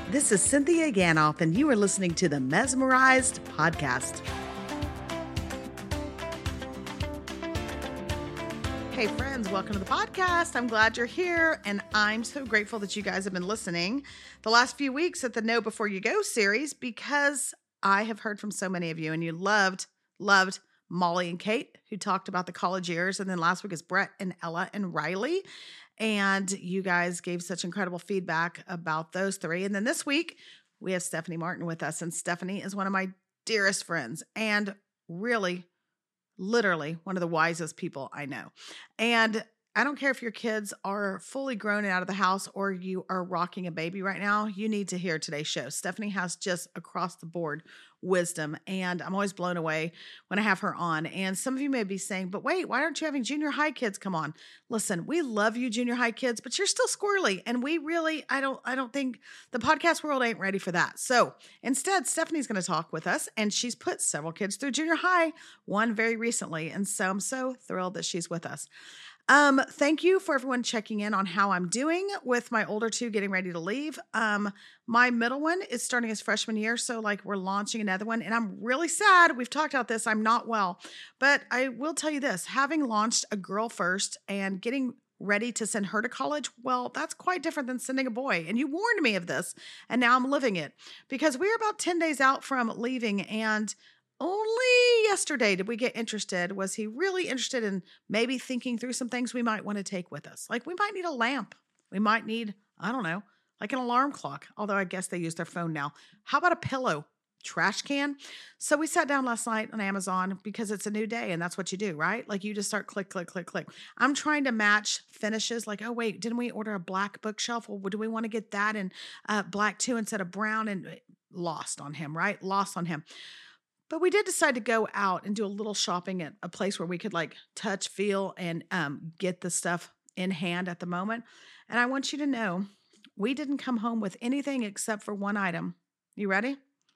This is Cynthia Ganoff, and you are listening to the Mesmerized Podcast. Hey, friends, welcome to the podcast. I'm glad you're here, and I'm so grateful that you guys have been listening the last few weeks at the Know Before You Go series, because I have heard from so many of you, and you loved Molly and Kate, who talked about the college years, and then last week is Brett and Ella and Riley. And you guys gave such incredible feedback about those three. And then this week, we have Stephanie Martin with us. And Stephanie is one of my dearest friends and really, literally one of the wisest people I know. And I don't care if your kids are fully grown and out of the house or you are rocking a baby right now, you need to hear today's show. Stephanie has just across the board wisdom, and I'm always blown away when I have her on. And some of you may be saying, but wait, why aren't you having junior high kids come on? Listen, we love you junior high kids, but you're still squirrely. And we really, I don't think the podcast world ain't ready for that. So instead, Stephanie's going to talk with us, and she's put several kids through junior high, one very recently. And so I'm so thrilled that she's with us. Thank you for everyone checking in on how I'm doing with my older two getting ready to leave. My middle one is starting his freshman year. So like we're launching another one, and I'm really sad. We've talked about this. I'm not well, but I will tell you this, having launched a girl first and getting ready to send her to college, well, that's quite different than sending a boy. And you warned me of this, and now I'm living it, because we're about 10 days out from leaving, and only yesterday did we get interested. Was he really interested in maybe thinking through some things we might want to take with us? Like we might need a lamp. We might need, I don't know, like an alarm clock. Although I guess they use their phone now. How about a pillow? Trash can? So we sat down last night on Amazon because it's a new day and that's what you do, right? Like you just start click, click, click, click. I'm trying to match finishes. Like, oh wait, didn't we order a black bookshelf? Well, do we want to get that in black too instead of brown? And lost on him, right? Lost on him. But we did decide to go out and do a little shopping at a place where we could like touch, feel, and get the stuff in hand at the moment. And I want you to know, we didn't come home with anything except for one item. You ready?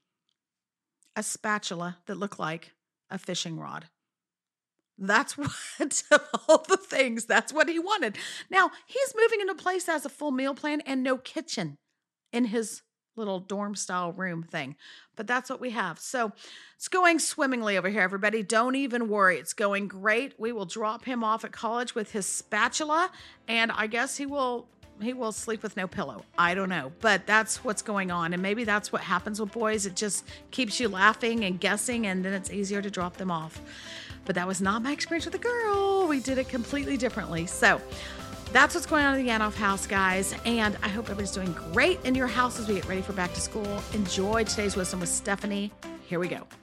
A spatula that looked like a fishing rod. That's what, of all the things, that's what he wanted. Now, he's moving into a place that has a full meal plan and no kitchen in his little dorm style room thing. But that's what we have. So it's going swimmingly over here, everybody. Don't even worry. It's going great. We will drop him off at college with his spatula, and I guess he will sleep with no pillow. I don't know, but that's what's going on. And maybe that's what happens with boys. It just keeps you laughing and guessing, and then it's easier to drop them off. But that was not my experience with a girl. We did it completely differently. So that's what's going on in the Ganoff house, guys. And I hope everybody's doing great in your house as we get ready for back to school. Enjoy today's wisdom with Stephanie. Here we go.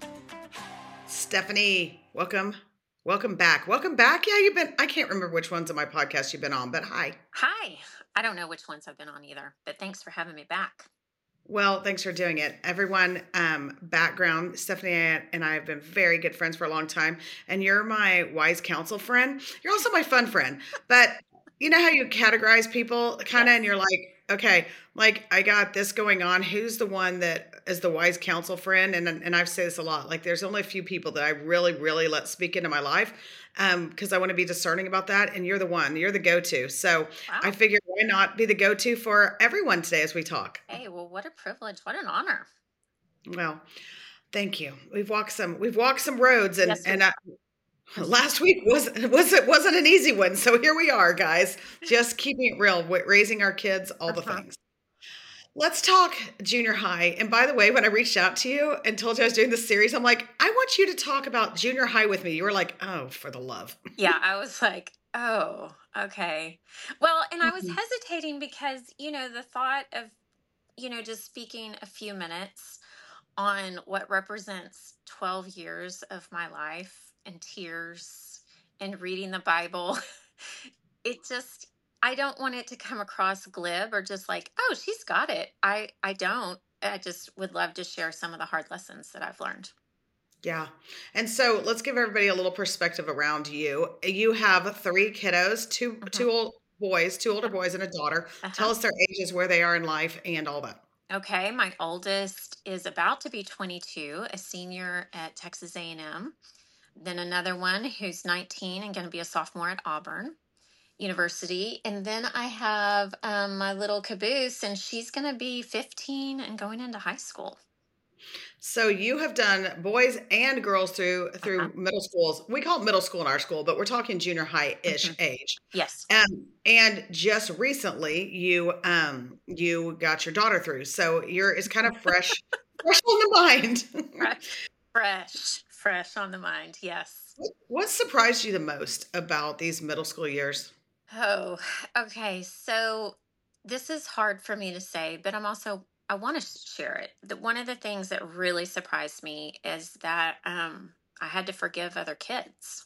Stephanie, welcome. Welcome back. Welcome back. Yeah, I can't remember which ones of my podcast you've been on, but hi. Hi. I don't know which ones I've been on either, but thanks for having me back. Well, thanks for doing it. Everyone, background, Stephanie and I have been very good friends for a long time, and you're my wise counsel friend. You're also my fun friend, but you know how you categorize people kind of, and you're like, okay, like I got this going on. Who's the one that is the wise counsel friend? And I've said this a lot, like there's only a few people that I really, really let speak into my life because I want to be discerning about that. And you're the one, you're the go-to. So wow. I figured why not be the go-to for everyone today as we talk. Hey, well, what a privilege. What an honor. Well, thank you. We've walked some roads and, yes, last week wasn't an easy one. So here we are, guys, just keeping it real, raising our kids, all the things. Let's talk junior high. And by the way, when I reached out to you and told you I was doing this series, I'm like, I want you to talk about junior high with me. You were like, oh, for the love. Yeah, I was like, oh, okay. Well, and I was hesitating because, the thought of, just speaking a few minutes on what represents 12 years of my life and tears and reading the Bible, I don't want it to come across glib or just like, oh, she's got it. I don't. I just would love to share some of the hard lessons that I've learned. Yeah. And so let's give everybody a little perspective around you. You have 3 kiddos, two older boys and a daughter. Tell us their ages, where they are in life and all that. Okay. My oldest is about to be 22, a senior at Texas A&M. Then another one who's 19 and going to be a sophomore at Auburn. university. And then I have my little caboose, and she's going to be 15 and going into high school. So you have done boys and girls Uh-huh. through middle schools. We call it middle school in our school, but we're talking junior high-ish Mhm. age. Yes. And just recently you got your daughter through. So you're it's kind of fresh on the mind. Fresh, fresh on the mind. Yes. What surprised you the most about these middle school years? Oh, okay. So this is hard for me to say, but I want to share it. One of the things that really surprised me is that I had to forgive other kids.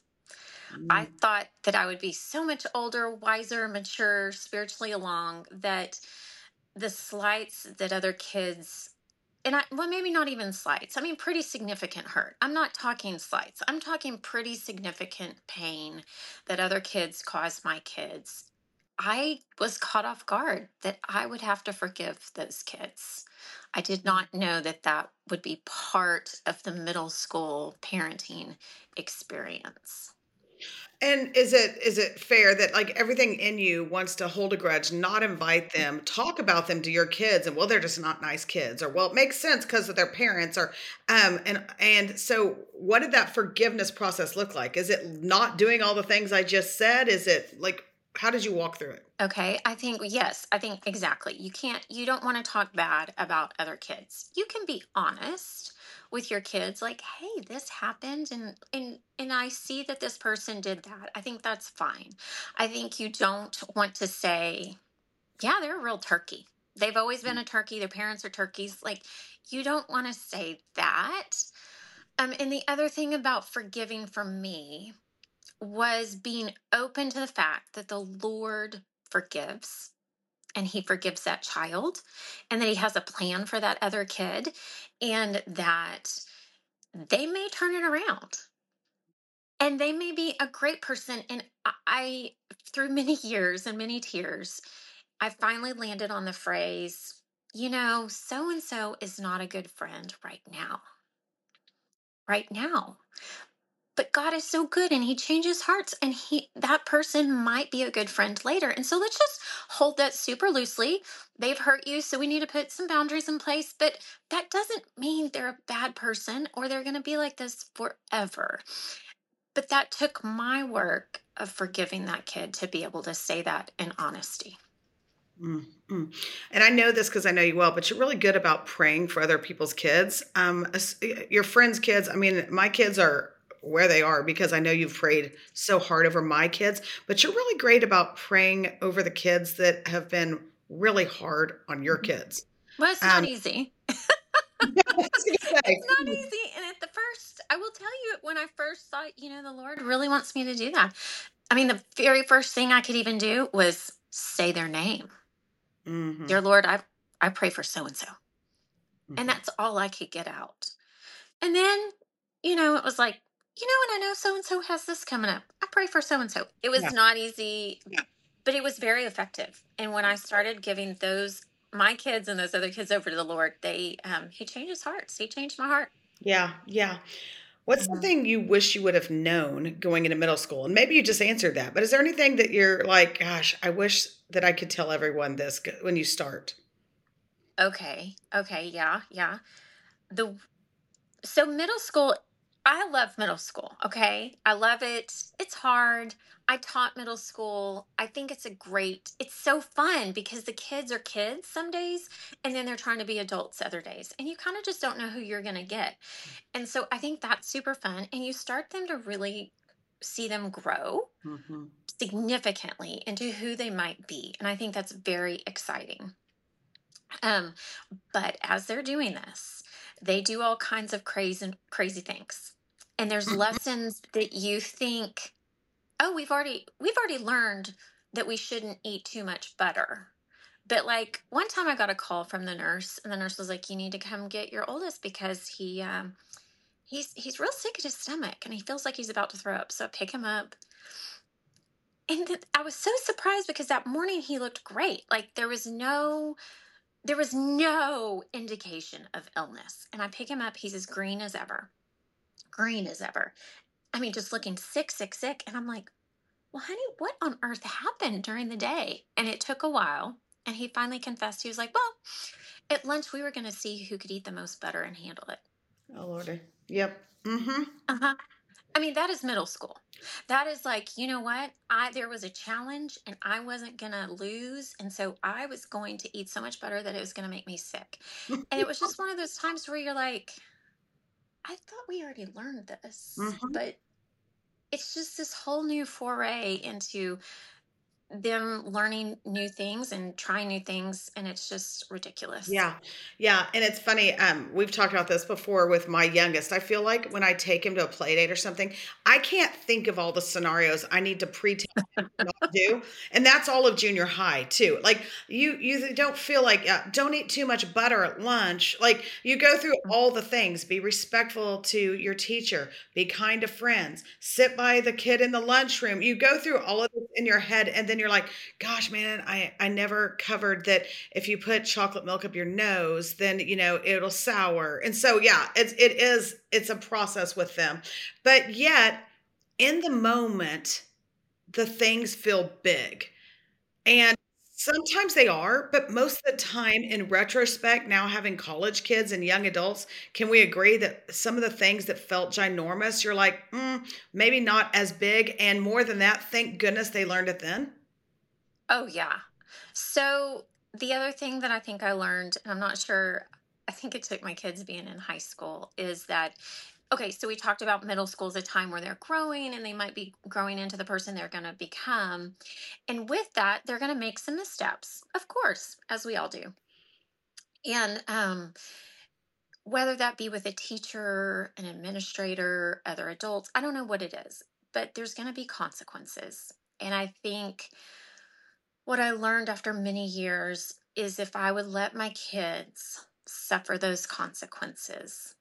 I Mm. thought that I would be so much older, wiser, mature, spiritually along, that the slights that other kids, and well, maybe not even slights. I mean, pretty significant hurt. I'm not talking slights. I'm talking pretty significant pain that other kids caused my kids. I was caught off guard that I would have to forgive those kids. I did not know that that would be part of the middle school parenting experience. And is it fair that like everything in you wants to hold a grudge, not invite them, talk about them to your kids, and well, they're just not nice kids, or well, it makes sense because of their parents, or and so what did that forgiveness process look like? Is it not doing all the things I just said? Is it like how did you walk through it? Okay, I think yes, I think exactly. You don't want to talk bad about other kids. You can be honest with your kids like, "Hey, this happened and I see that this person did that." I think that's fine. I think you don't want to say, "Yeah, they're a real turkey. They've always been a turkey. Their parents are turkeys." Like, you don't want to say that. And the other thing about forgiving for me was being open to the fact that the Lord forgives, and he forgives that child, and that he has a plan for that other kid, and that they may turn it around, and they may be a great person. And through many years and many tears, I finally landed on the phrase, so and so is not a good friend right now. Right now. But God is so good, and he changes hearts, and that person might be a good friend later. And so let's just hold that super loosely. They've hurt you, so we need to put some boundaries in place, but that doesn't mean they're a bad person or they're going to be like this forever. But that took my work of forgiving that kid to be able to say that in honesty. Mm, mm. And I know this because I know you well, but you're really good about praying for other people's kids. Your friends' kids. I mean, my kids are where they are because I know you've prayed so hard over my kids, but you're really great about praying over the kids that have been really hard on your Mhm. kids. Well, it's not Um, easy. I was gonna It's say, not easy. And at the first, I will tell you, when I first thought, the Lord really wants me to do that. I mean, the very first thing I could even do was say their name. hmm Dear Lord, I pray for so and so. And hmm that's all I could get out. And then, it was like, and I know so and so has this coming up. I pray for so and so. It was yeah, not easy, but it was very effective. And when I started giving my kids and those other kids over to the Lord, he changed his hearts. He changed my heart. yeah, yeah. What's Mhm. something you wish you would have known going into middle school? And maybe you just answered that, but is there anything that you're like, gosh, I wish that I could tell everyone this when you start? Okay. Okay. Yeah. Yeah. The So middle school, I love middle school, okay? I love it. It's hard. I taught middle school. I think it's so fun because the kids are kids some days, and then they're trying to be adults other days. And you kind of just don't know who you're going to get. And so I think that's super fun, and you start them to really see them grow hmm significantly into who they might be. And I think that's very exciting. Um but as they're doing this, they do all kinds of crazy things. And there's lessons that you think, "Oh, we've already learned that we shouldn't eat too much butter." But like one time I got a call from the nurse, and the nurse was like, "You need to come get your oldest because he's real sick at his stomach and he feels like he's about to throw up." So I pick him up. And I was so surprised because that morning he looked great. Like there was no indication of illness. And I pick him up. He's as green as ever. Green as ever. I mean, just looking sick, sick, sick. And I'm like, well, honey, what on earth happened during the day? And it took a while. And he finally confessed. He was like, well, at lunch, we were going to see who could eat the most butter and handle it. Oh, Lordy. Yep. Mm-hmm. Uh-huh. I mean, that is middle school. That is like, you know what? There was a challenge and I wasn't gonna lose. And so I was going to eat so much butter that it was gonna make me sick. And it was just one of those times where you're like, I thought we already learned this, Mm-hmm. but it's just this whole new foray into them learning new things and trying new things, and it's just ridiculous. Yeah. Yeah. And it's funny. We've talked about this before with my youngest. I feel like when I take him to a play date or something, I can't think of all the scenarios I need to pre-tell him to not do. And that's all of junior high too. Like you don't feel like don't eat too much butter at lunch. Like you go through all the things, be respectful to your teacher, be kind to friends, sit by the kid in the lunchroom. You go through all of this in your head. And then you're like, gosh, man, I never covered that if you put chocolate milk up your nose, then it'll sour. And so yeah, it's a process with them. But yet in the moment, the things feel big. And sometimes they are, but most of the time in retrospect, now having college kids and young adults, can we agree that some of the things that felt ginormous, you're like, maybe not as big. And more than that, thank goodness they learned it then. Oh, yeah. So the other thing that I think I learned, and I'm not sure, I think it took my kids being in high school, is that, okay, so we talked about middle school as a time where they're growing and they might be growing into the person they're going to become. And with that, they're going to make some missteps, of course, as we all do. And whether that be with a teacher, an administrator, other adults, I don't know what it is, but there's going to be consequences. And I think what I learned after many years is if I would let my kids suffer those consequences,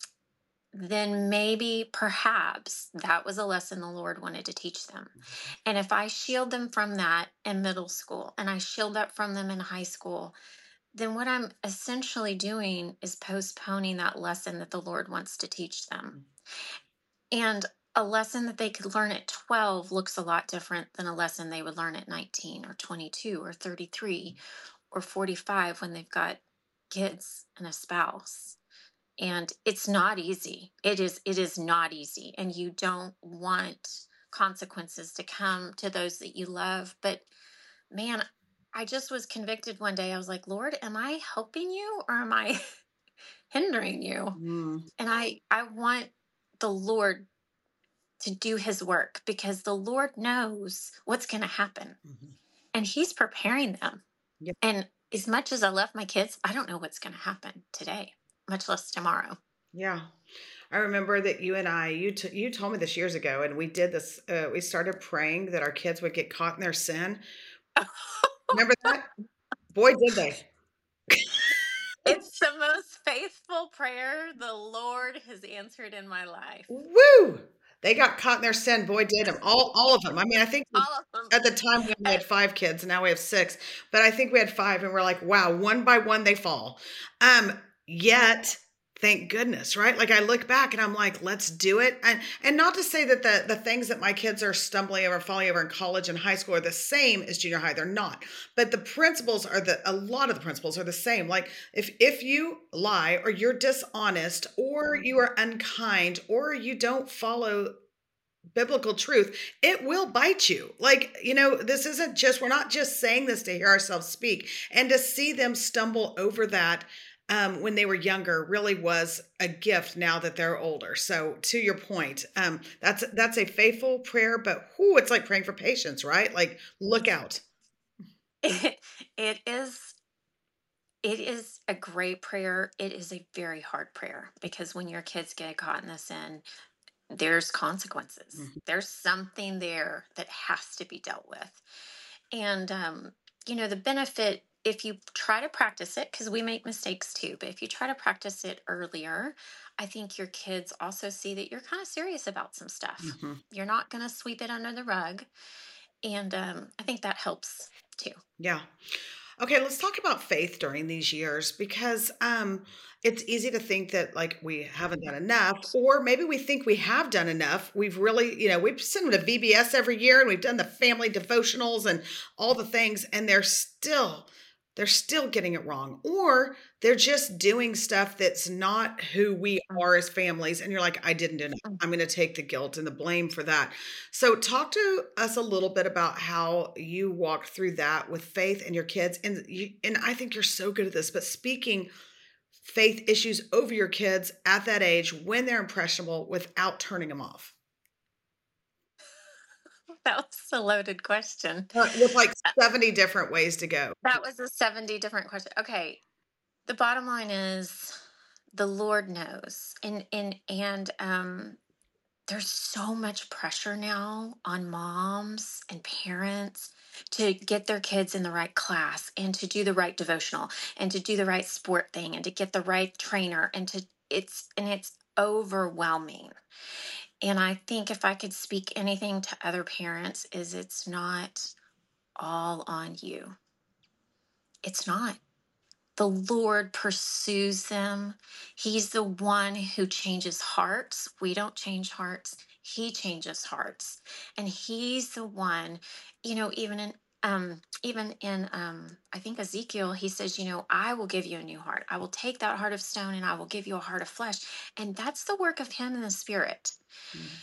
then maybe perhaps that was a lesson the Lord wanted to teach them. And if I shield them from that in middle school and I shield that from them in high school, then what I'm essentially doing is postponing that lesson that the Lord wants to teach them. And a lesson that they could learn at 12 looks a lot different than a lesson they would learn at 19 or 22 or 33 or 45 when they've got kids and a spouse. And it's not easy. It is not easy. And you don't want consequences to come to those that you love. But man, I just was convicted one day. I was like, Lord, am I helping you or am I hindering you? Mm. And I want the Lord to do his work because the Lord knows what's going to happen Mhm. and he's preparing them. Yeah. And as much as I love my kids, I don't know what's going to happen today, much less tomorrow. Yeah. I remember that you told me this years ago, and we did this. We started praying that our kids would get caught in their sin. Remember that? Boy, did they. It's the most faithful prayer the Lord has answered in my life. Woo! They got caught in their sin. Boy, did them. All of them. I mean, I think All of them. at the time we only had 5 kids, and now we have 6. But I think we had 5, and we're like, wow, one by one they fall. Yet, thank goodness, right? Like I look back and I'm like, let's do it. And not to say that the things that my kids are stumbling over, falling over in college and high school are the same as junior high. They're not. But the principles are a lot of the principles are the same. Like if you lie or you're dishonest or you are unkind or you don't follow biblical truth, it will bite you. Like, this isn't just, we're not just saying this to hear ourselves speak. And to see them stumble over that when they were younger really was a gift now that they're older. So to your point, that's a faithful prayer, but it's like praying for patience, right? Like look out. It, it is it is a great prayer. It is a very hard prayer because when your kids get caught in the sin, there's consequences. Mhm. There's something there that has to be dealt with. And, the benefit, if you try to practice it, because we make mistakes too, but if you try to practice it earlier, I think your kids also see that you're kind of serious about some stuff. Mhm. You're not going to sweep it under the rug. And I think that helps too. Yeah. Okay, let's talk about faith during these years because it's easy to think that like we haven't done enough, or maybe we think we have done enough. We've really, we've sent them to VBS every year and we've done the family devotionals and all the things, and they're still getting it wrong. Or they're just doing stuff that's not who we are as families. And you're like, I didn't do enough. Mhm. I'm going to take the guilt and the blame for that. So, talk to us a little bit about how you walked through that with Faith and your kids. And I think you're so good at this, but speaking faith issues over your kids at that age when they're impressionable without turning them off. That was a loaded question. With like Uh, 70 different ways to go. That was a 70 different question. Okay. The bottom line is the Lord knows. And there's so much pressure now on moms and parents to get their kids in the right class and to do the right devotional and to do the right sport thing and to get the right trainer and it's overwhelming. And I think if I could speak anything to other parents is it's not all on you. It's not. The Lord pursues them. He's the one who changes hearts. We don't change hearts. He changes hearts. And he's the one, even in I think Ezekiel, he says, I will give you a new heart. I will take that heart of stone and I will give you a heart of flesh. And that's the work of him in the spirit. Mm.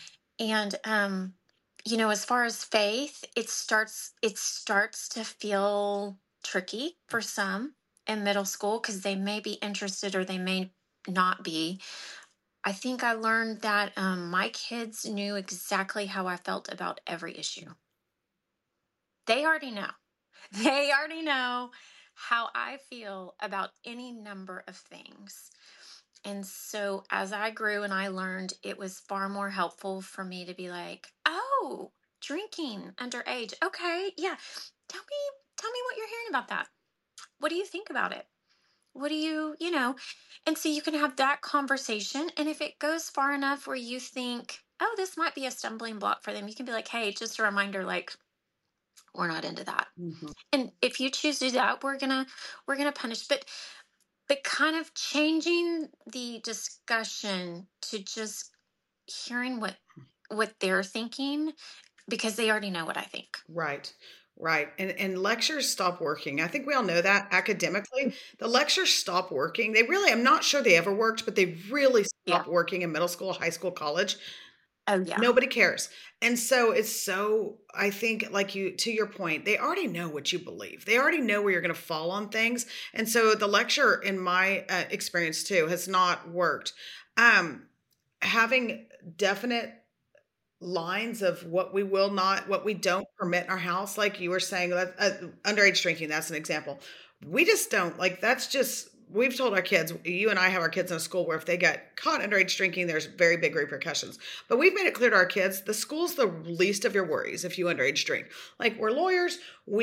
And as far as faith, it starts to feel tricky for some in middle school because they may be interested or they may not be. I think I learned that my kids knew exactly how I felt about every issue. They already know. They already know how I feel about any number of things. And so as I grew and I learned, it was far more helpful for me to be like, oh, drinking underage. Okay, yeah. Tell me what you're hearing about that. What do you think about it? What do and so you can have that conversation. And if it goes far enough where you think, oh, this might be a stumbling block for them, you can be like, hey, just a reminder, like, we're not into that. Mhm. And if you choose to do that, we're gonna punish. But kind of changing the discussion to just hearing what they're thinking because they already know what I think. Right. Right. And lectures stop working. I think we all know that academically. The lectures stop working. They really, I'm not sure they ever worked, but they really Yeah. stopped working in middle school, high school, college. Oh yeah. Nobody cares. And so I think, like to your point, they already know what you believe. They already know where you're going to fall on things. And so the lecture, in my experience too, has not worked. Um, Having definite lines of what we will not, what we don't permit in our house, like you were saying, that underage drinking, that's an example. We just don't like, that's just, we've told our kids, you and I have our kids in a school where if they get caught underage drinking, there's very big repercussions. But we've made it clear to our kids, the school's the least of your worries if you underage drink. Like, we're lawyers,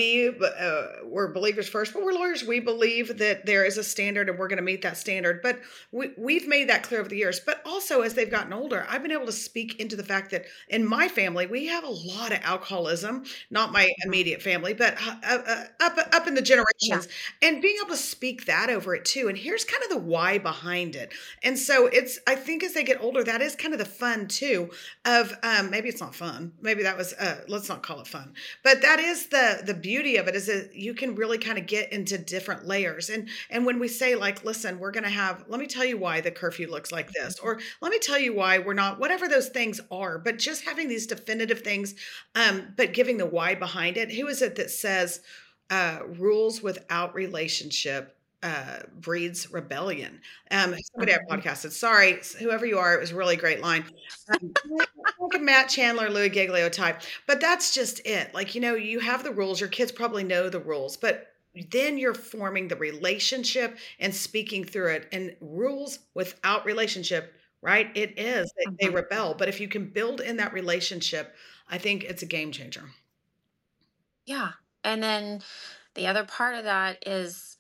we're believers first, but we're lawyers. We believe that there is a standard and we're going to meet that standard. But we've made that clear over the years. But also, as they've gotten older, I've been able to speak into the fact that in my family, we have a lot of alcoholism, not my Mhm. immediate family, but up in the Yeah. generations, and being able to speak that over it too. And here's kind of the why behind it. And so I think as they get older, that is kind of the fun too of, maybe it's not fun. Maybe that was, let's not call it fun, but that is the beauty of it, is that you can really kind of get into different layers. And when we say, like, listen, we're going to have, let me tell you why the curfew looks like this, or let me tell you why we're not, whatever those things are, but just having these definitive things, but giving the why behind it. Who is it that says, rules without relationship breeds rebellion? Somebody I Mhm. podcasted, sorry, whoever you are, it was a really great line. Like a Matt Chandler, Louis Giglio type, but that's just it. Like, you have the rules, your kids probably know the rules, but then you're forming the relationship and speaking through it. And rules without relationship, right? It is, they Mhm. rebel. But if you can build in that relationship, I think it's a game changer. Yeah. And then the other part of that is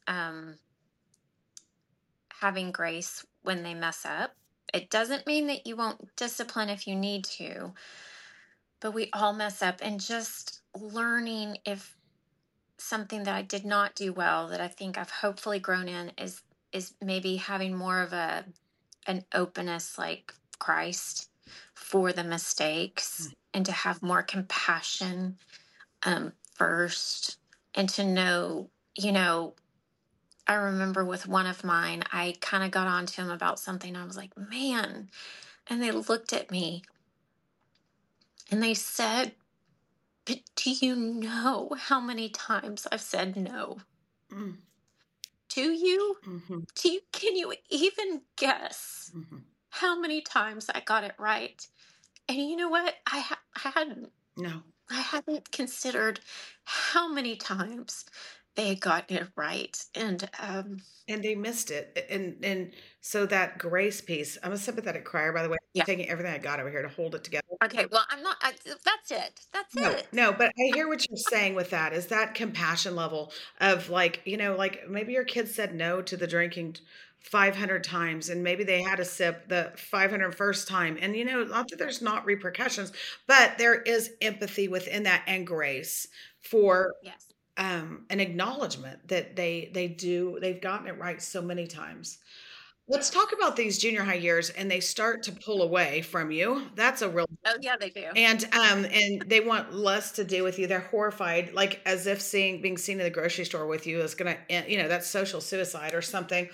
having grace when they mess up. It doesn't mean that you won't discipline if you need to, but we all mess up, and just learning if something that I did not do well that I think I've hopefully grown in is maybe having more of an openness like Christ for the mistakes, Mm. and to have more compassion first, and to know, you know, I remember with one of mine, I kind of got on to him about something. I was like, man. And they looked at me and they said, but do you know how many times I've said no? Mm. Do you? Mhm. Can you even guess Mhm. how many times I got it right? And you know what? I hadn't. No. I hadn't considered how many times they had gotten it right. And And they missed it. And so that grace piece, I'm a sympathetic crier, by the way, yeah. taking everything I got over here to hold it together. Okay. Well, I'm not. That's it. That's No, it. no, but I hear what you're saying with that is that compassion level of like, like maybe your kid said no to the drinking 500 times and maybe they had a sip the 501st time. And, not that there's not repercussions, but there is empathy within that and grace for Yes. an acknowledgement that they've gotten it right so many times. Let's talk about these junior high years and they start to pull away from you. That's a real Oh, yeah, they do. and they want less to do with you. They're horrified, like as if being seen in the grocery store with you is gonna, that's social suicide or something.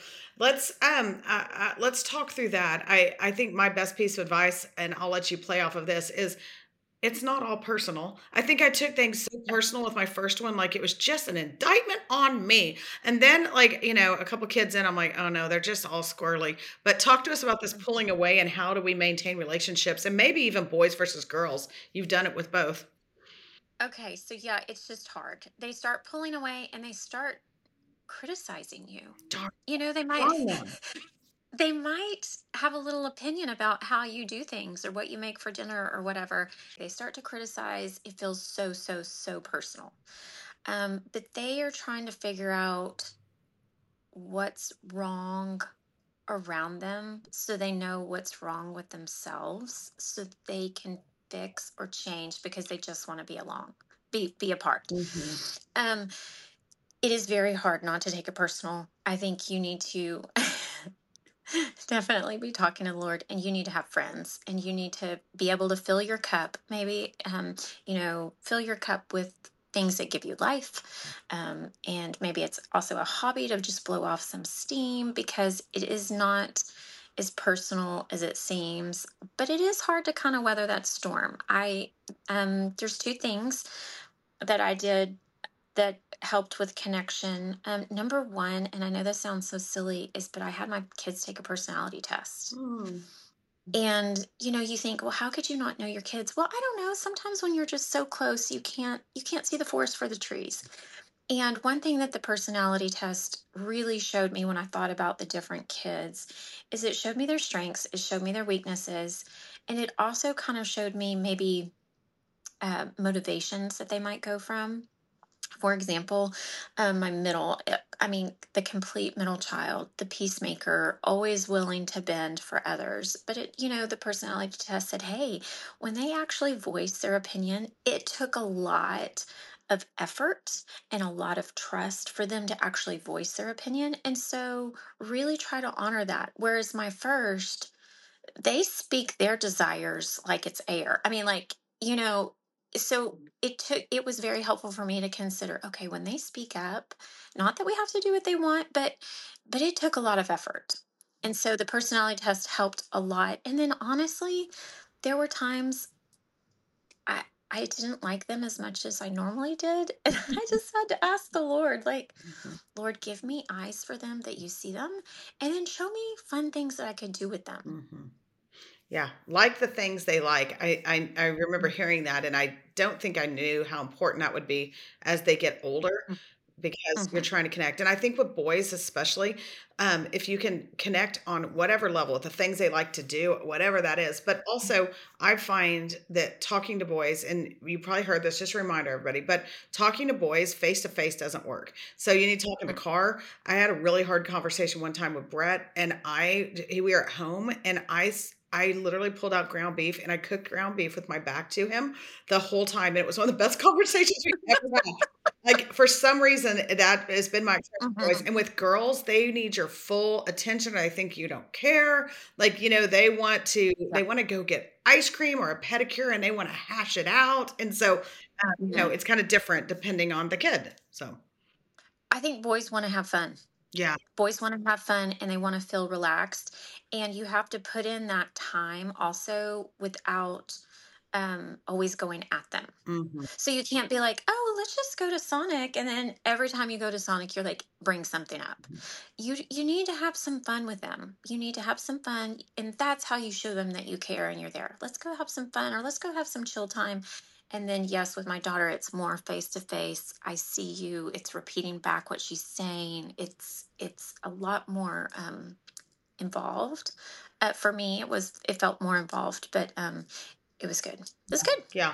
Let's talk through that. I think my best piece of advice, and I'll let you play off of this, is it's not all personal. I think I took things so personal with my first one, like it was just an indictment on me. And then, like, a couple kids in, I'm like, oh no, they're just all squirrely. But talk to us about this pulling away and how do we maintain relationships and maybe even boys versus girls. You've done it with both. Okay, so yeah, it's just hard. They start pulling away and they start criticizing you. Darn, They might darn them. they might have a little opinion about how you do things or what you make for dinner or whatever. They start to criticize. It feels so, so, so personal. But they are trying to figure out what's wrong around them so they know what's wrong with themselves so they can fix or change because they just want to be along, be apart. Mhm. um it is very hard not to take it personal. I think you need to definitely be talking to the Lord, and you need to have friends, and you need to be able to fill your cup, maybe, fill your cup with things that give you life. And maybe it's also a hobby to just blow off some steam because it is not as personal as it seems, but it is hard to kind of weather that storm. There's two things that I did that helped with connection. Number one, and I know this sounds so silly, is but I had my kids take a personality test. Mm. And you think, well, how could you not know your kids? Well, I don't know. Sometimes when you're just so close, you can't see the forest for the trees. And one thing that the personality test really showed me when I thought about the different kids is it showed me their strengths, it showed me their weaknesses, and it also kind of showed me maybe motivations that they might go from. For example, my the complete middle child, the peacemaker, always willing to bend for others. But the personality test said, hey, when they actually voice their opinion, it took a lot of effort and a lot of trust for them to actually voice their opinion. And so really try to honor that. Whereas my first, they speak their desires like it's air. I mean, like, so it was very helpful for me to consider, okay, when they speak up, not that we have to do what they want, but it took a lot of effort. And so the personality test helped a lot. And then honestly, there were times I didn't like them as much as I normally did. And I just had to ask the Lord, like, Mhm. Lord, give me eyes for them that you see them, and then show me fun things that I could do with them. Mhm. Yeah, like the things they like. I remember hearing that, and I don't think I knew how important that would be as they get older because you're Mm-hmm. trying to connect. And I think with boys, especially, if you can connect on whatever level, with the things they like to do, whatever that is. But also, I find that talking to boys, and you probably heard this, just a reminder, everybody, but talking to boys face to face doesn't work. So you need to talk in the car. I had a really hard conversation one time with Brett, and we were at home, and I literally pulled out ground beef and I cooked ground beef with my back to him the whole time. And it was one of the best conversations we've ever had. Like, for some reason, that has been my experience with boys. Mhm. And with girls, they need your full attention. I think you don't care. Like, they want to go get ice cream or a pedicure and they want to hash it out. And so, Mhm. it's kind of different depending on the kid. So, I think boys want to have fun. yeah. Boys want to have fun and they want to feel relaxed. And you have to put in that time also without always going at them. Mhm. So you can't be like, oh, let's just go to Sonic. And then every time you go to Sonic, you're like, bring something up. You need to have some fun with them. You need to have some fun. And that's how you show them that you care and you're there. Let's go have some fun or let's go have some chill time. And then, yes, with my daughter, it's more face to face. I see you. It's repeating back what she's saying. It's a lot more involved. For me, it felt more involved, but it was good. It was good. Yeah.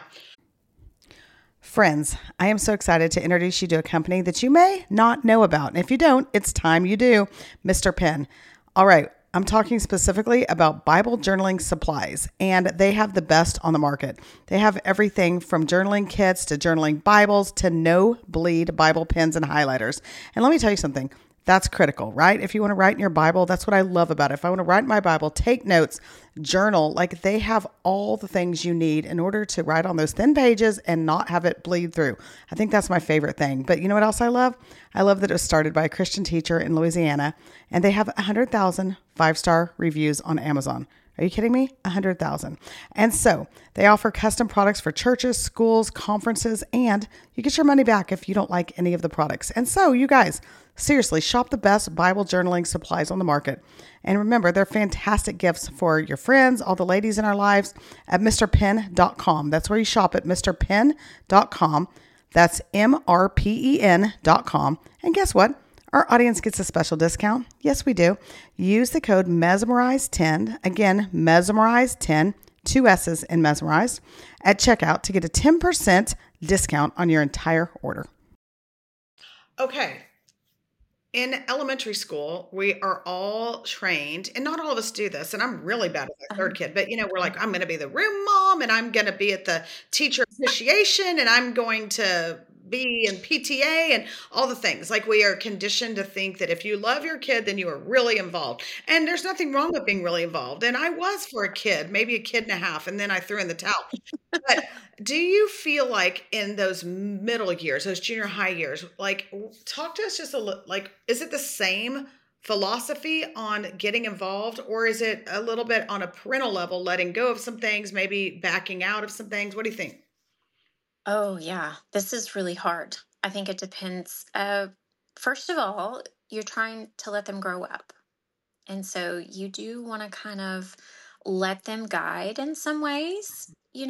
Friends, I am so excited to introduce you to a company that you may not know about. And if you don't, it's time you do. Mr. Penn. All right. I'm talking specifically about Bible journaling supplies, and they have the best on the market. They have everything from journaling kits to journaling Bibles to no bleed Bible pens and highlighters. And let me tell you something. That's critical, right? If you want to write in your Bible, that's what I love about it. If I want to write in my Bible, take notes, journal, like they have all the things you need in order to write on those thin pages and not have it bleed through. I think that's my favorite thing. But you know what else I love? I love that it was started by a Christian teacher in Louisiana, and they have 100,000 five-star reviews on Amazon. Are you kidding me? 100,000. And so they offer custom products for churches, schools, conferences, and you get your money back if you don't like any of the products. And so you guys, seriously, shop the best Bible journaling supplies on the market. And remember, they're fantastic gifts for your friends, all the ladies in our lives at mrpenn.com. That's where you shop at mrpenn.com. That's MRPEN.com. And guess what? Our audience gets a special discount. Yes, we do. Use the code MESMERIZE10. Again, MESMERIZE10, 2 S's in MESMERIZE, at checkout to get a 10% discount on your entire order. Okay. In elementary school, we are all trained, and not all of us do this, and I'm really bad with my third kid, but we're like, I'm going to be the room mom, and I'm going to be at the teacher appreciation, and I'm going to be in PTA and all the things. Like, we are conditioned to think that if you love your kid, then you are really involved. And there's nothing wrong with being really involved. And I was for a kid, maybe a kid and a half, and then I threw in the towel. But do you feel like in those middle years, those junior high years, like, talk to us just a little, like, is it the same philosophy on getting involved, or is it a little bit on a parental level, letting go of some things, maybe backing out of some things? What do you think? Oh, yeah. This is really hard. I think it depends. First of all, you're trying to let them grow up. And so you do want to kind of let them guide in some ways,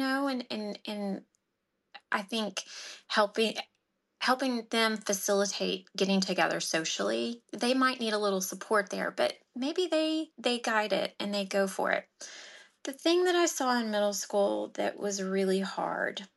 and I think helping helping them facilitate getting together socially. They might need a little support there, but maybe they guide it and they go for it. The thing that I saw in middle school that was really hard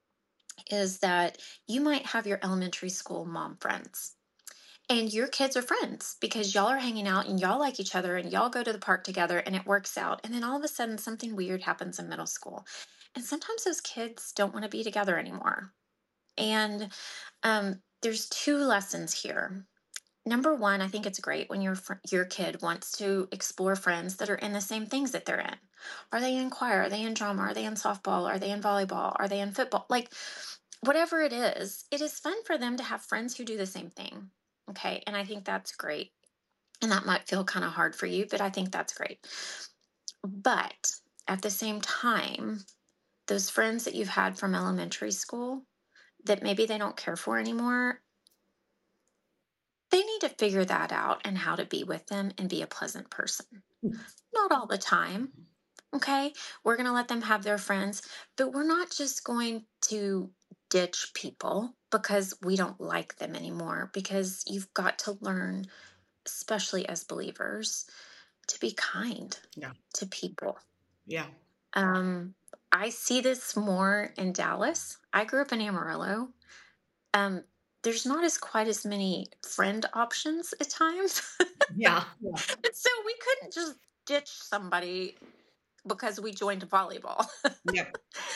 is that you might have your elementary school mom friends and your kids are friends because y'all are hanging out and y'all like each other and y'all go to the park together and it works out. And then all of a sudden, something weird happens in middle school. And sometimes those kids don't want to be together anymore. And there's two lessons here. Number one, I think it's great when your kid wants to explore friends that are in the same things that they're in. Are they in choir? Are they in drama? Are they in softball? Are they in volleyball? Are they in football? Like, whatever it is fun for them to have friends who do the same thing. Okay. And I think that's great. And that might feel kind of hard for you, but I think that's great. But at the same time, those friends that you've had from elementary school that maybe they don't care for anymore, they need to figure that out and how to be with them and be a pleasant person. Not all the time. Okay. We're going to let them have their friends, but we're not just going to ditch people because we don't like them anymore, because you've got to learn, especially as believers, to be kind to people. Yeah. I see this more in Dallas. I grew up in Amarillo. There's not quite as many friend options at times. Yeah. So we couldn't just ditch somebody because we joined volleyball. Yep.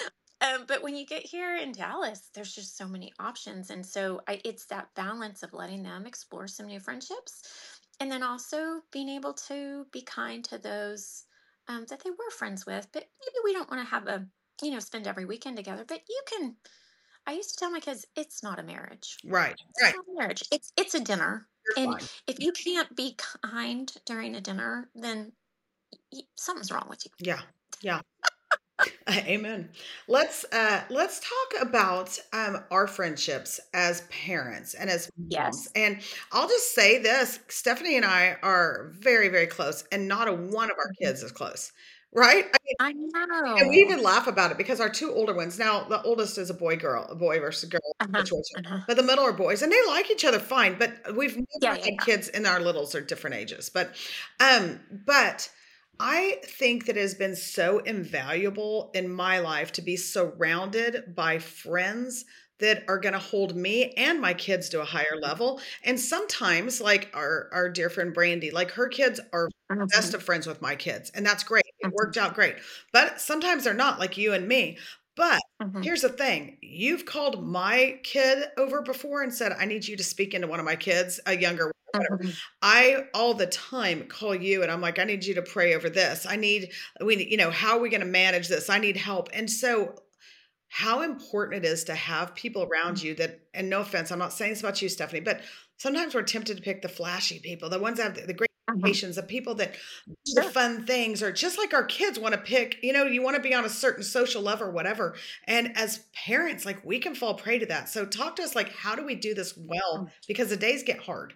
But when you get here in Dallas, there's just so many options. And so it's that balance of letting them explore some new friendships and then also being able to be kind to those that they were friends with. But maybe we don't want to have spend every weekend together. But you can, I used to tell my kids, it's not a marriage. Right. It's Right. not a marriage. It's a dinner. You're And fine. if you can't be kind during a dinner, then something's wrong with you. Yeah. Yeah. Amen. Let's talk about our friendships as parents and as moms. Yes. And I'll just say this: Stephanie and I are very, very close, and not a one of our Mhm. kids is close. Right? I mean, I and we know. even laugh about it because our two older ones now, the oldest is a boy versus girl Uh-huh. situation, Uh-huh. but the middle are boys, and they like each other fine. But we've Yeah, never yeah, had yeah. kids, and our littles are different ages. But I think that it has been so invaluable in my life to be surrounded by friends that are going to hold me and my kids to a higher level. And sometimes, like our dear friend Brandy, like her kids are best Mhm. of friends with my kids, and that's great. It Mhm. worked out great. But sometimes they're not, like you and me. But Mhm. here's the thing: you've called my kid over before and said, "I need you to speak into one of my kids, a younger one, whatever." Mhm. I all the time call you and I'm like, I need you to pray over this. How are we going to manage this? I need help. And so, how important it is to have people around you that, and no offense, I'm not saying this about you, Stephanie, but sometimes we're tempted to pick the flashy people, the ones that have the great Mhm. educations, the people that do the Sure. fun things, or just like our kids want to pick, you want to be on a certain social level or whatever. And as parents, like we can fall prey to that. So talk to us, like, how do we do this well? Because the days get hard.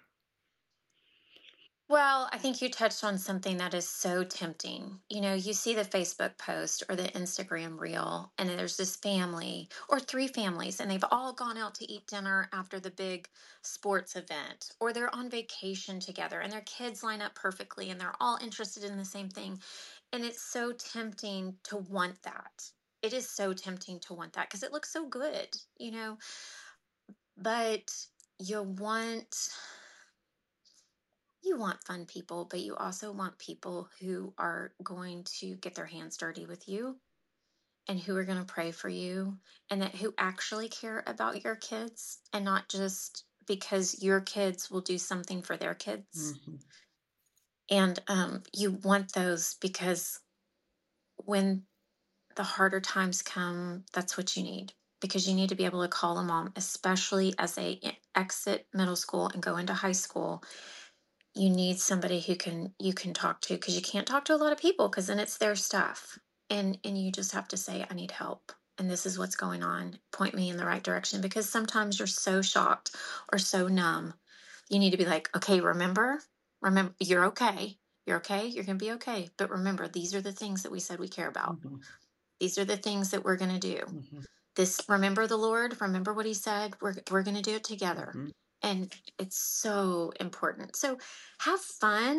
Well, I think you touched on something that is so tempting. You see the Facebook post or the Instagram reel, and there's this family or three families, and they've all gone out to eat dinner after the big sports event, or they're on vacation together, and their kids line up perfectly, and they're all interested in the same thing. And it's so tempting to want that. It is so tempting to want that because it looks so good. But you want you want fun people, but you also want people who are going to get their hands dirty with you and who are going to pray for you and that who actually care about your kids and not just because your kids will do something for their kids. Mhm. And you want those because when the harder times come, that's what you need because you need to be able to call a mom, especially as they exit middle school and go into high school. You need somebody who can you can talk to because you can't talk to a lot of people because then it's their stuff. And you just have to say, I need help. And this is what's going on. Point me in the right direction because sometimes you're so shocked or so numb. You need to be like, okay, remember, you're okay. You're okay. You're going to be okay. But remember, these are the things that we said we care about. Mhm. These are the things that we're going to do. Mhm. Remember the Lord, remember what he said. We're going to do it together. Mhm. And it's so important. So have fun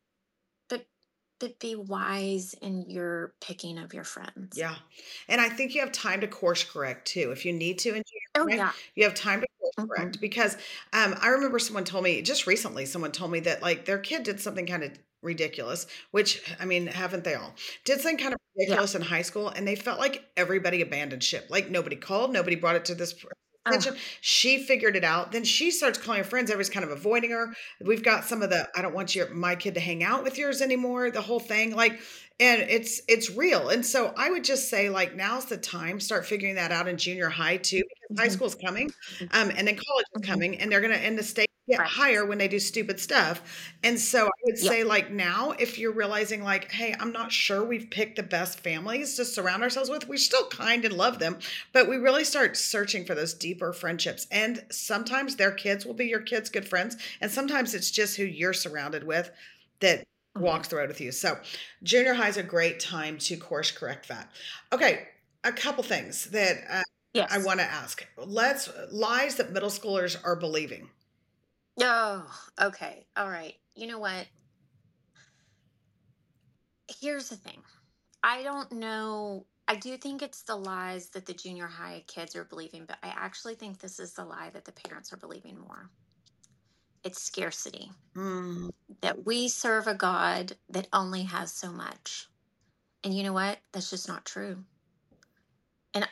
but but be wise in your picking of your friends. Yeah. And I think you have time to course correct too. If you need to in Oh junior high, yeah. you have time to course Hmm. correct because I remember someone told me just recently, someone told me that like their kid did something kind of ridiculous, which I mean, haven't they all? Did something kind of Yeah. ridiculous in high school and they felt like everybody abandoned ship. Like nobody called, nobody brought it to this attention. Oh. She figured it out. Then she starts calling her friends. Everybody's kind of avoiding her. We've got some of the I don't want my kid to hang out with yours anymore. The whole thing. Like and it's real. And so I would just say like now's the time start figuring that out in junior high too because high Hmm. school's coming and then college is Hmm. coming and they're going to end the state get Right. higher when they do stupid stuff. And so I would Yep. say like now if you're realizing like hey, I'm not sure we've picked the best families to surround ourselves with, we're still kind and love them, but we really start searching for those deeper friendships. And sometimes their kids will be your kids' good friends and sometimes it's just who you're surrounded with that Hmm. walks the road with you. So junior high is a great time to course correct that. Okay, a couple things that I Yes. want to ask. Let's lies that middle schoolers are believing. Oh, okay. All right. You know what? Here's the thing. I don't know. I do think it's the lies that the junior high kids are believing, but I actually think this is the lie that the parents are believing more. It's scarcity. Mm, That we serve a God that only has so much. And you know what? That's just not true. And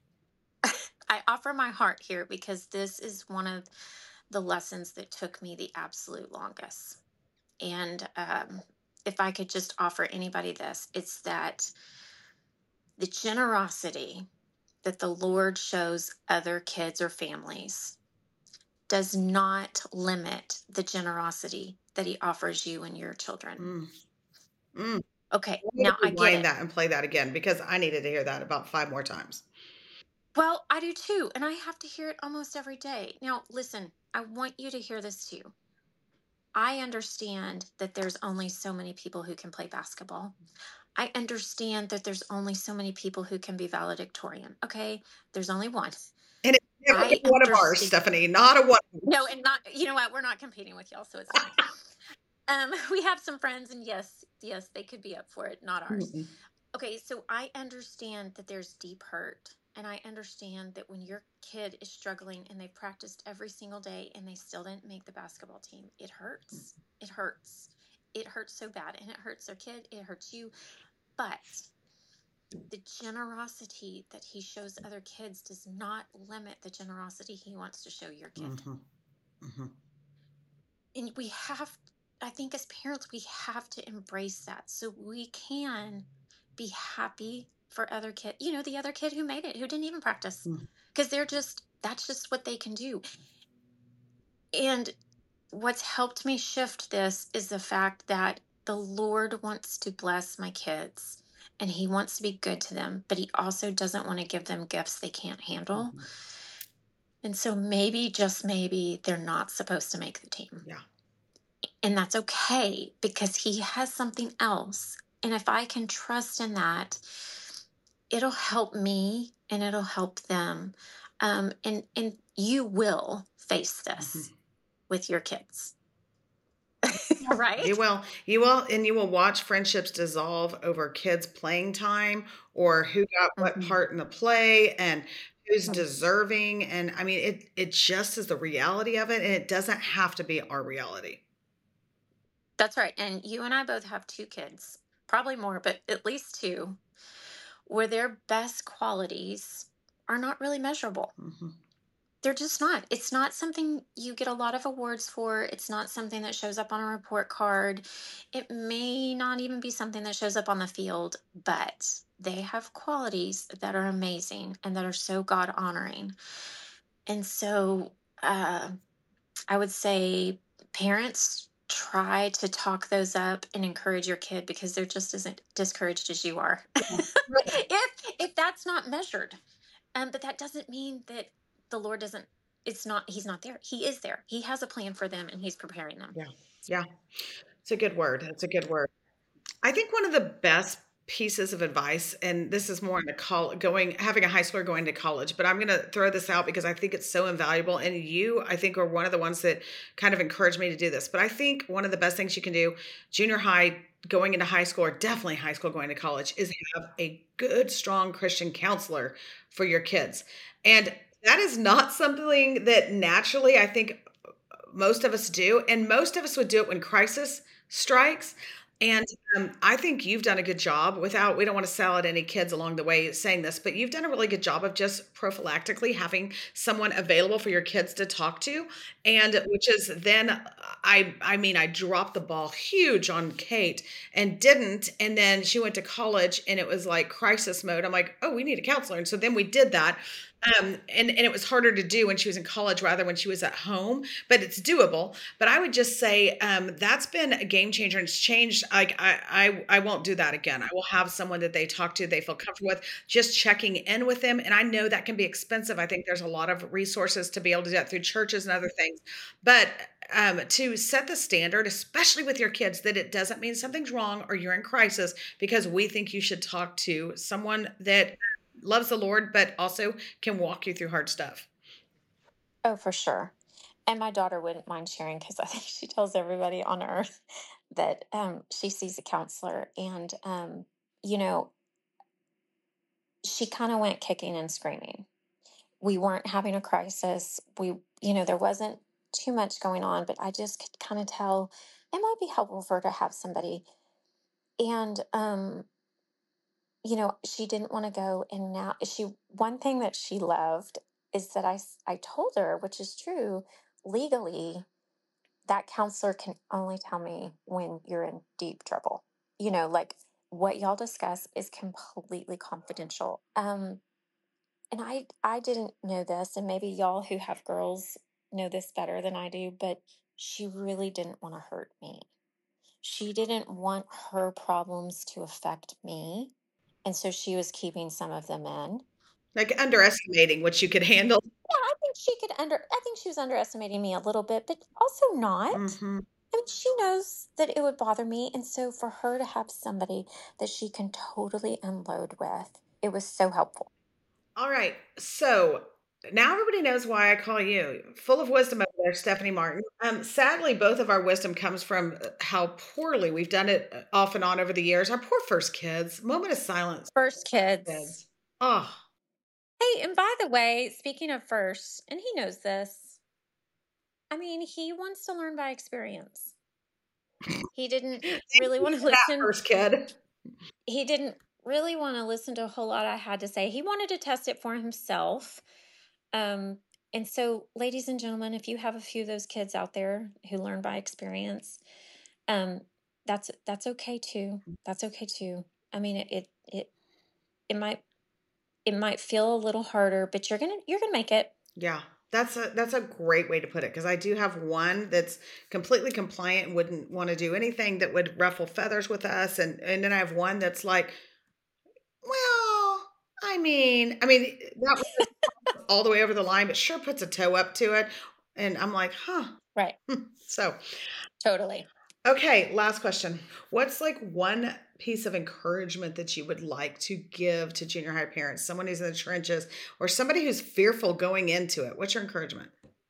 I offer my heart here because this is one of the lessons that took me the absolute longest. And if I could just offer anybody this, it's that the generosity that the Lord shows other kids or families does not limit the generosity that He offers you and your children. Mm, mm. Okay, I need to now I get rewind it. that and play that again because I needed to hear that about 5 more times. Well, I do too, and I have to hear it almost every day. Now, listen, I want you to hear this too. I understand that there's only so many people who can play basketball. I understand that there's only so many people who can be valedictorian. Okay, there's only one. And it's never been I one of ours, understand. Stephanie, not a one of No, ours. and not, you know what? We're not competing with y'all, so it's fine. We have some friends, and yes, yes, they could be up for it, not ours. Mm-mm. Okay, so I understand that there's deep hurt. And I understand that when your kid is struggling and they've practiced every single day and they still didn't make the basketball team, it hurts. It hurts. It hurts so bad. And it hurts their kid. It hurts you. But the generosity that he shows other kids does not limit the generosity he wants to show your kid. Mhm, mhm. And I think as parents, we have to embrace that so we can be happy for other kid, the other kid who made it, who didn't even practice, Mm. because that's just what they can do. And what's helped me shift this is the fact that the Lord wants to bless my kids and he wants to be good to them, but he also doesn't want to give them gifts they can't handle. Mhm. And so maybe, just maybe, they're not supposed to make the team. Yeah. And that's okay because he has something else. And if I can trust in that, it'll help me and it'll help them. And you will face this Mhm. with your kids, Yeah, you right? will. You will, and you will watch friendships dissolve over kids' playing time or who got what Mhm. part in the play and who's deserving. And I mean, it just is the reality of it, and it doesn't have to be our reality. That's right. And you and I both have two kids, probably more, but at least two, where their best qualities are not really measurable. Mhm. They're just not. It's not something you get a lot of awards for. It's not something that shows up on a report card. It may not even be something that shows up on the field, but they have qualities that are amazing and that are so God honoring. And so uh, I would say parents try to talk those up and encourage your kid because they're just as discouraged as you are. If that's not measured. But that doesn't mean that the Lord doesn't, he's not there. He is there. He has a plan for them and he's preparing them. Yeah. Yeah. It's a good word. It's a good word. I think one of the best pieces of advice, and this is more in the having a high schooler going to college, but I'm going to throw this out because I think it's so invaluable. And you, I think, are one of the ones that kind of encouraged me to do this. But I think one of the best things you can do, junior high, going into high school, or definitely high school going to college, is have a good, strong Christian counselor for your kids. And that is not something that naturally I think most of us do. And most of us would do it when crisis strikes. And I think you've done a good job we don't want to sell at any kids along the way saying this, but you've done a really good job of just prophylactically having someone available for your kids to talk to. And which is then, I mean, I dropped the ball huge on Kate and didn't. And then she went to college and it was like crisis mode. I'm like, oh, we need a counselor. And so then we did that. And it was harder to do when she was in college rather when she was at home, but it's doable. But I would just say that's been a game changer and it's changed. Like I won't do that again. I will have someone that they talk to, they feel comfortable with, just checking in with them. And I know that can be expensive. I think there's a lot of resources to be able to do that through churches and other things. But to set the standard, especially with your kids, that it doesn't mean something's wrong or you're in crisis because we think you should talk to someone that loves the Lord, but also can walk you through hard stuff. Oh, for sure. And my daughter wouldn't mind sharing because I think she tells everybody on earth that she sees a counselor. And, you know, she kind of went kicking and screaming. We weren't having a crisis. There wasn't too much going on, but I just could kind of tell it might be helpful for her to have somebody. And, she didn't want to go. And now one thing that she loved is that I told her, which is true, legally, that counselor can only tell me when you're in deep trouble. Like what y'all discuss is completely confidential. And I didn't know this, and maybe y'all who have girls know this better than I do, but she really didn't want to hurt me. She didn't want her problems to affect me. And so she was keeping some of them in. Like underestimating what you could handle. Yeah, I think she was underestimating me a little bit, but also not. Hmm. I mean, she knows that it would bother me. And so for her to have somebody that she can totally unload with, it was so helpful. All right. So now everybody knows why I call you. Full of wisdom over there, Stephanie Martin. Sadly, both of our wisdom comes from how poorly we've done it off and on over the years. Our poor first kids. Moment of silence. First kids. Kids. Oh, Hey, and by the way, speaking of first, and he knows this, I mean, he wants to learn by experience. He didn't really want to that listen. first kid. He didn't really want to listen to a whole lot I had to say. He wanted to test it for himself. Um, and so, ladies and gentlemen, if you have a few of those kids out there who learn by experience, um, that's okay too. That's okay too. I mean, it might feel a little harder, but you're gonna make it. Yeah. That's a great way to put it, because I do have one that's completely compliant and wouldn't want to do anything that would ruffle feathers with us, and then I have one that's like, well, I mean that was all the way over the line, but sure puts a toe up to it, and I'm like, huh. Right. So, Totally. okay, last question. What's like one piece of encouragement that you would like to give to junior high parents, someone who's in the trenches or somebody who's fearful going into it? What's your encouragement?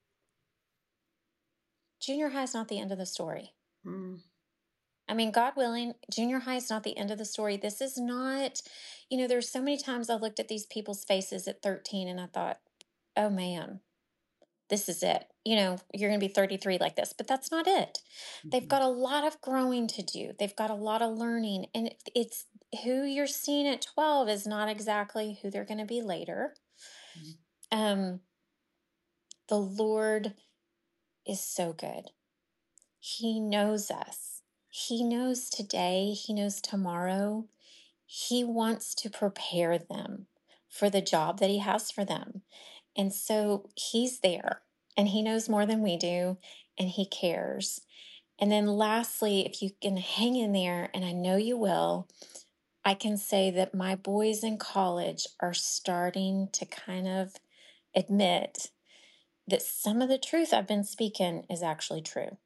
Junior high is not the end of the story. Mm. I mean, God willing, junior high is not the end of the story. This is not, there's so many times I looked at these people's faces at 13 and I thought, oh man, this is it. You're going to be 33 like this, but that's not it. They've got a lot of growing to do. They've got a lot of learning, and it's who you're seeing at 12 is not exactly who they're going to be later. The Lord is so good. He knows us. He knows today. He knows tomorrow. He wants to prepare them for the job that he has for them. And so he's there, and he knows more than we do, and he cares. And then lastly, if you can hang in there, and I know you will, I can say that my boys in college are starting to kind of admit that some of the truth I've been speaking is actually true.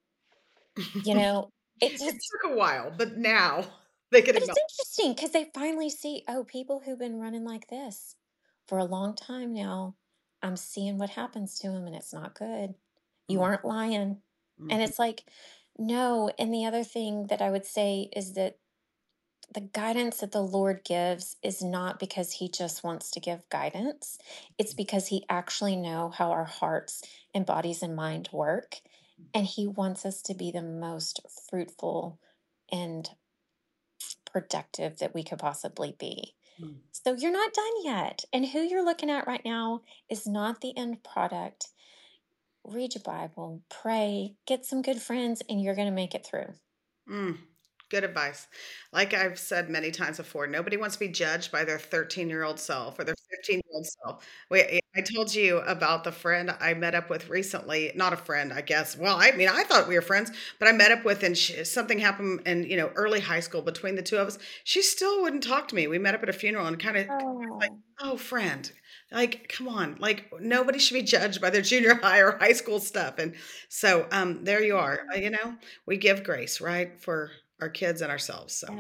It took a while, but now they can But acknowledge. it's interesting because they finally see, oh, people who've been running like this for a long time now, I'm seeing what happens to them, and it's not good. You aren't lying. And it's like, no. And the other thing that I would say is that the guidance that the Lord gives is not because he just wants to give guidance. It's because he actually know how our hearts and bodies and mind work. And he wants us to be the most fruitful and productive that we could possibly be. So you're not done yet. And who you're looking at right now is not the end product. Read your Bible, pray, get some good friends, and you're going to make it through. Good advice. Like I've said many times before, nobody wants to be judged by their 13-year-old self or their 15-year-old self. I told you about the friend I met up with recently. Not a friend, I guess. Well, I mean, I thought we were friends, but I met up with, and something happened in, early high school between the two of us. She still wouldn't talk to me. We met up at a funeral and kind of like, oh, friend, like, come on, like nobody should be judged by their junior high or high school stuff. And so, there you are. We give grace, right, for our kids and ourselves. So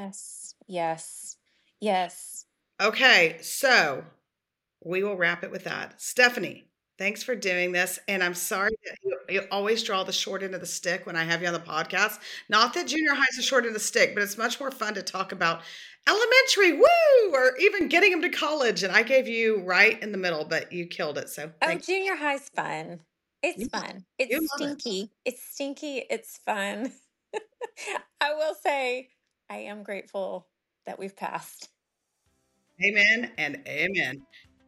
Yes. Okay, so we will wrap it with that. Stephanie, thanks for doing this. And I'm sorry that you always draw the short end of the stick when I have you on the podcast. Not that junior high is a short end of the stick, but it's much more fun to talk about elementary, woo, or even getting them to college. And I gave you right in the middle, but you killed it. So junior high's fun. It's fun. It's stinky. It's stinky. It's fun. I will say I am grateful that we've passed. Amen and amen.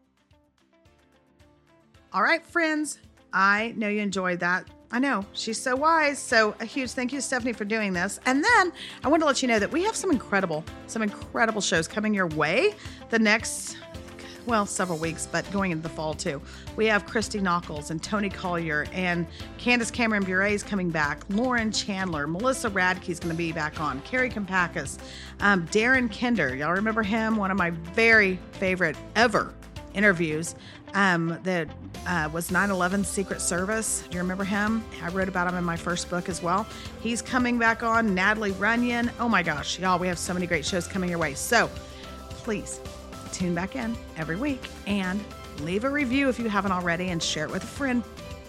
All right, friends. I know you enjoyed that. I know she's so wise. So a huge thank you to Stephanie for doing this. And then I want to let you know that we have some incredible shows coming your way the next, well, several weeks, but going into the fall too. We have Christy Nockels and Tony Collier and Candace Cameron Bure is coming back. Lauren Chandler, Melissa Radke is going to be back on. Carrie Kompakis, Darren Kinder. Y'all remember him? One of my very favorite ever interviews. That was 9/11 Secret Service. Do you remember him? I wrote about him in my first book as well. He's coming back on. Natalie Runyon. Oh my gosh, y'all, we have so many great shows coming your way. So please tune back in every week and leave a review if you haven't already and share it with a friend.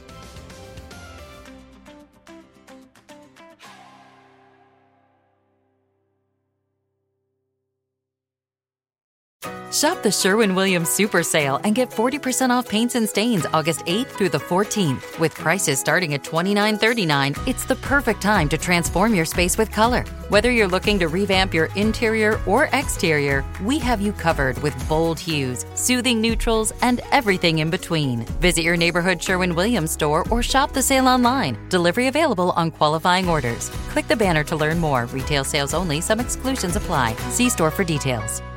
Shop the Sherwin-Williams Super Sale and get 40% off paints and stains August 8th through the 14th. With prices starting at $29.39, it's the perfect time to transform your space with color. Whether you're looking to revamp your interior or exterior, we have you covered with bold hues, soothing neutrals, and everything in between. Visit your neighborhood Sherwin-Williams store or shop the sale online. Delivery available on qualifying orders. Click the banner to learn more. Retail sales only. Some exclusions apply. See store for details.